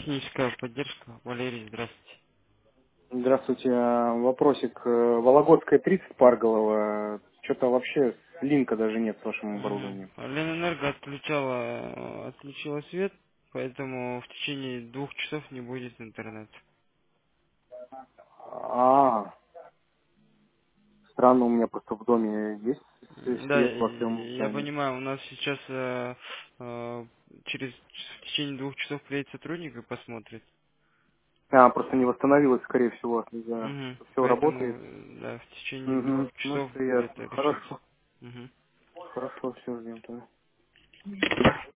Техническая поддержка. Валерий, здравствуйте. Здравствуйте. Вопросик. Вологодская 30 Парголова. Что-то вообще линка даже нет с вашим оборудованием. Ленэнерго отключила свет, поэтому в течение 2 часов не будет интернета. А, странно, у меня просто в доме есть Да, свет во всем я здании. понимаю, у нас сейчас в течение 2 часов приедет сотрудник и посмотрит. Просто не восстановилось, скорее всего, из-за все Поэтому, работает. да, в течение двух Угу. Ну, часов все это ясно. решится. Хорошо. Мгм. Хорошо, все ждем тогда.